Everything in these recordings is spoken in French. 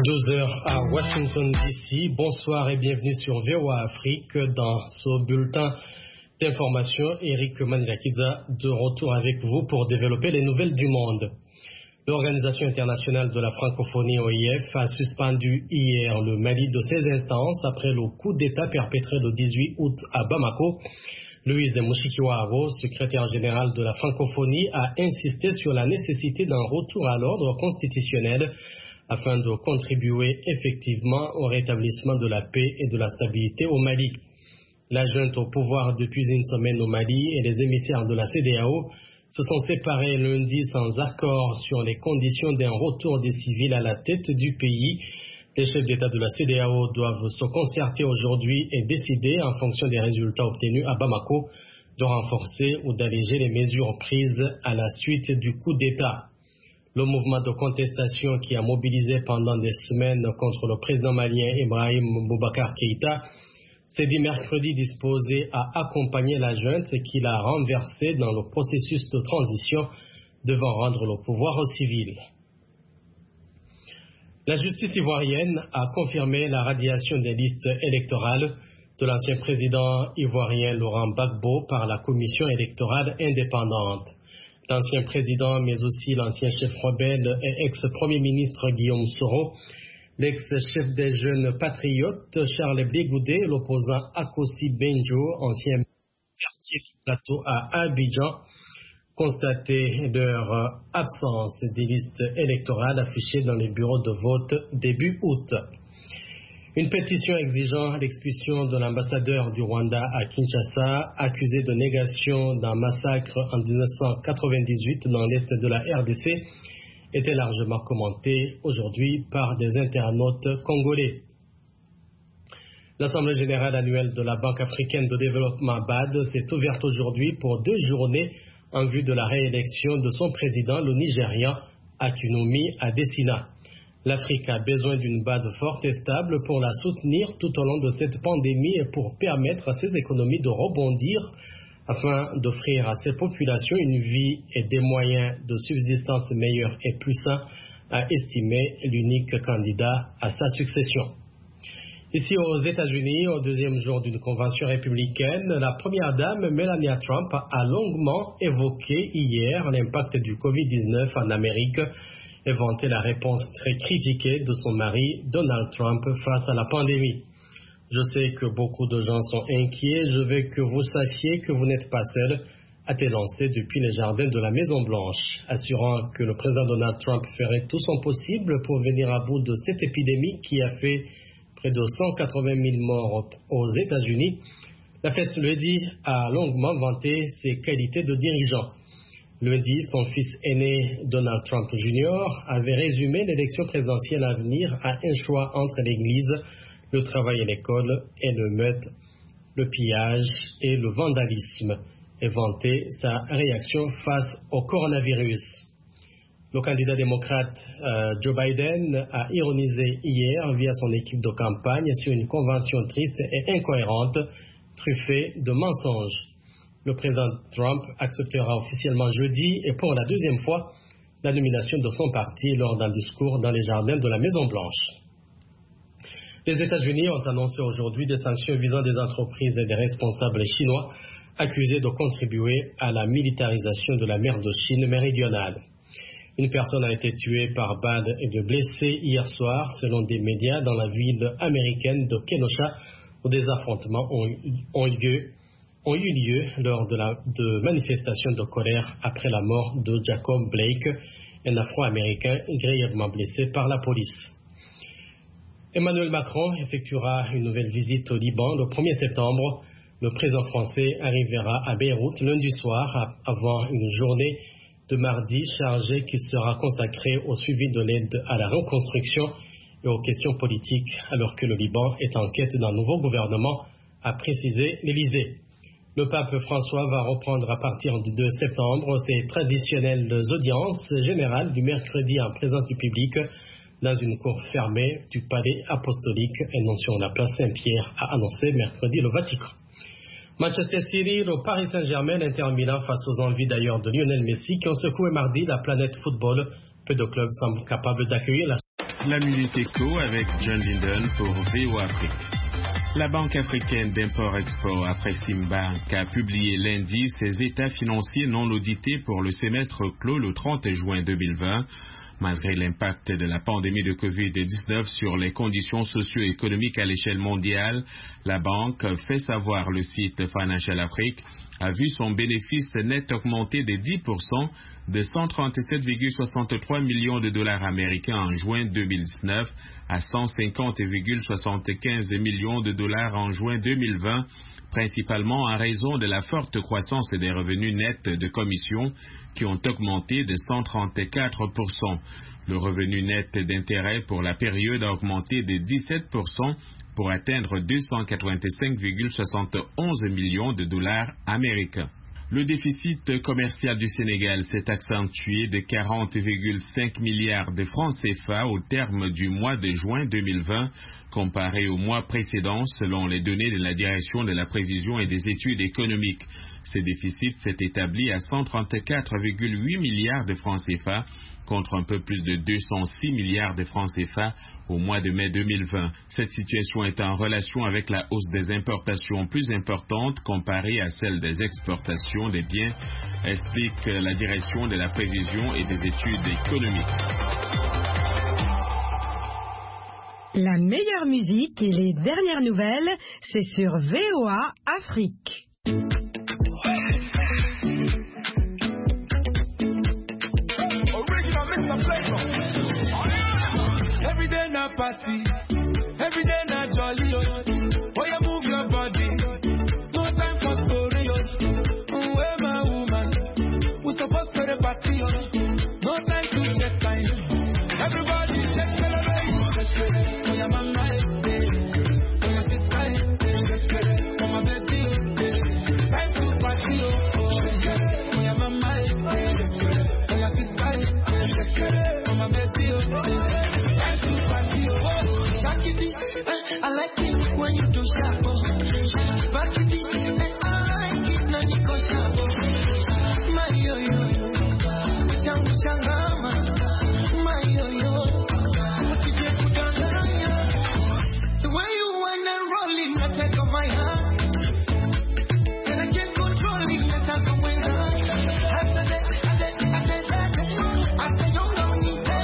12 heures à Washington DC. Bonsoir et bienvenue sur VOA Afrique. Dans ce bulletin d'information, Eric Manilakiza de retour avec vous pour développer les nouvelles du monde. L'Organisation internationale de la francophonie OIF a suspendu hier le Mali de ses instances après le coup d'État perpétré le 18 août à Bamako. Louise Mushikiwabo, secrétaire général de la francophonie, a insisté sur la nécessité d'un retour à l'ordre constitutionnel afin de contribuer effectivement au rétablissement de la paix et de la stabilité au Mali. La junte au pouvoir depuis une semaine au Mali et les émissaires de la CEDEAO se sont séparés lundi sans accord sur les conditions d'un retour des civils à la tête du pays. Les chefs d'État de la CEDEAO doivent se concerter aujourd'hui et décider, en fonction des résultats obtenus à Bamako, de renforcer ou d'alléger les mesures prises à la suite du coup d'État. Le mouvement de contestation qui a mobilisé pendant des semaines contre le président malien Ibrahim Boubacar Keïta s'est dit mercredi disposé à accompagner la junte qui l'a renversé dans le processus de transition devant rendre le pouvoir aux civils. La justice ivoirienne a confirmé la radiation des listes électorales de l'ancien président ivoirien Laurent Gbagbo par la commission électorale indépendante. L'ancien président, mais aussi l'ancien chef rebelle et ex-premier ministre Guillaume Soro, l'ex-chef des jeunes patriotes Charles Bégoudé, l'opposant Akossi Benjo, ancien quartier du plateau à Abidjan, constaté leur absence des listes électorales affichées dans les bureaux de vote début août. Une pétition exigeant l'expulsion de l'ambassadeur du Rwanda à Kinshasa, accusé de négation d'un massacre en 1998 dans l'est de la RDC, était largement commentée aujourd'hui par des internautes congolais. L'Assemblée générale annuelle de la Banque africaine de développement BAD s'est ouverte aujourd'hui pour 2 journées en vue de la réélection de son président, le Nigérian Akinwumi Adesina. L'Afrique a besoin d'une BAD forte et stable pour la soutenir tout au long de cette pandémie et pour permettre à ses économies de rebondir afin d'offrir à ses populations une vie et des moyens de subsistance meilleurs et plus sains, a estimé l'unique candidat à sa succession. Ici aux États-Unis, au 2e jour d'une convention républicaine, la première dame Melania Trump a longuement évoqué hier l'impact du Covid-19 en Amérique et vanté la réponse très critiquée de son mari Donald Trump face à la pandémie. Je sais que beaucoup de gens sont inquiets, je veux que vous sachiez que vous n'êtes pas seul, a-t-elle lancé depuis les jardins de la Maison-Blanche, assurant que le président Donald Trump ferait tout son possible pour venir à bout de cette épidémie qui a fait près de 180 000 morts aux États-Unis. La First Lady a longuement vanté ses qualités de dirigeant. Lundi, son fils aîné, Donald Trump Jr., avait résumé l'élection présidentielle à venir à un choix entre l'Église, le travail et l'école, et le meurtre, le pillage et le vandalisme, et vanté sa réaction face au coronavirus. Le candidat démocrate Joe Biden a ironisé hier via son équipe de campagne sur une convention triste et incohérente, truffée de mensonges. Le président Trump acceptera officiellement jeudi et pour la 2e fois la nomination de son parti lors d'un discours dans les jardins de la Maison-Blanche. Les États-Unis ont annoncé aujourd'hui des sanctions visant des entreprises et des responsables chinois accusés de contribuer à la militarisation de la mer de Chine méridionale. Une personne a été tuée par balle et deux blessés hier soir, selon des médias dans la ville américaine de Kenosha, où des affrontements ont eu lieu lors de manifestations de colère après la mort de Jacob Blake, un Afro-Américain grièvement blessé par la police. Emmanuel Macron effectuera une nouvelle visite au Liban le 1er septembre. Le président français arrivera à Beyrouth lundi soir avant une journée de mardi chargée qui sera consacrée au suivi de l'aide à la reconstruction et aux questions politiques, alors que le Liban est en quête d'un nouveau gouvernement, a précisé l'Élysée. Le pape François va reprendre à partir du 2 septembre ses traditionnelles audiences générales du mercredi en présence du public dans une cour fermée du palais apostolique et non sur la place Saint-Pierre, a annoncé mercredi le Vatican. Manchester City, le Paris Saint-Germain, l'Inter Milan face aux envies d'ailleurs de Lionel Messi qui ont secoué mardi la planète football. Peu de clubs semblent capables d'accueillir la la Minute Éco avec John Linden pour VOA Afrique. La Banque africaine d'import-export Afreximbank a publié lundi ses états financiers non audités pour le semestre clos le 30 juin 2020. Malgré l'impact de la pandémie de COVID-19 sur les conditions socio-économiques à l'échelle mondiale, la banque fait savoir le site Financial Afrique a vu son bénéfice net augmenter de 10% de 137,63 millions de dollars américains en juin 2019 à 150,75 millions de dollars en juin 2020, principalement en raison de la forte croissance des revenus nets de commission qui ont augmenté de 134%. Le revenu net d'intérêt pour la période a augmenté de 17% pour atteindre 285,71 millions de dollars américains. Le déficit commercial du Sénégal s'est accentué de 40,5 milliards de francs CFA au terme du mois de juin 2020, comparé au mois précédent selon les données de la Direction de la prévision et des études économiques. Ce déficit s'est établi à 134,8 milliards de francs CFA contre un peu plus de 206 milliards de francs CFA au mois de mai 2020. Cette situation est en relation avec la hausse des importations plus importante comparée à celle des exportations des biens, explique la Direction de la prévision et des études économiques. La meilleure musique et les dernières nouvelles, c'est sur VOA Afrique. Every day na party, every day na jolly, oh yeah, move your body, no time for story, where my woman, we supposed to the party, no time to check time, everybody check celebrate, oh yeah, my mind, oh yeah, sit tight, oh my baby, time to party, oh yeah, my mind, oh yeah, sit tight, oh my baby, I like it when you do sharp. Back it, I like it when you go sharp. My yo-yo, changu changama. My yo-yo, usije kudanganya. The way you whine and roll it, I take off my hand. And I can't control it, I take off my hand. After that, I say you don't need that.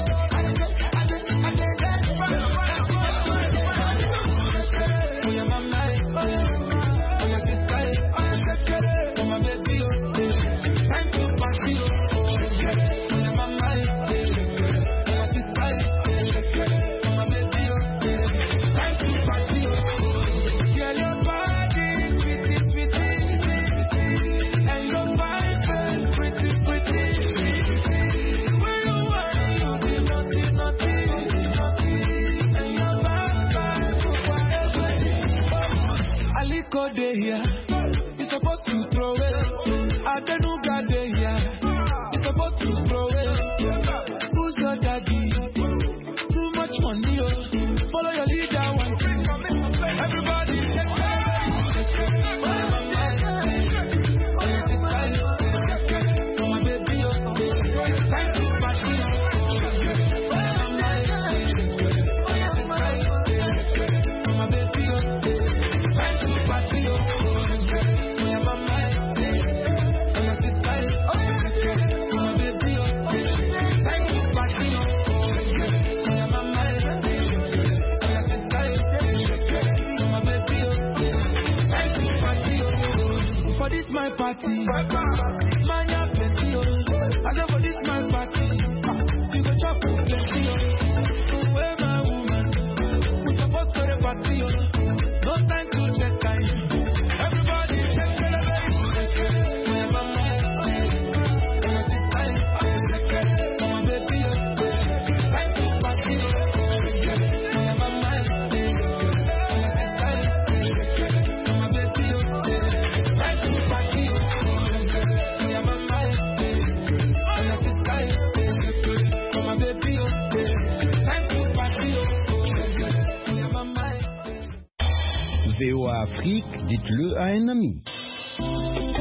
Go day here, you're supposed to throw it. I don't know God day here, you're supposed to throw it. Who's your daddy? Too much money, oh. Follow your leader, one thing. Everybody, check it. My party, man, you're plenty, oh. I said for this my party, you go chop plenty, oh. Where my woman, we supposed to the party, oh. No time to check time. Everybody check celebrate. Where my man, where my sister, where my baby, time to party, oh. Where my man, where my sister, where my baby, time to party. VOA Afrique, dites-le à un ami.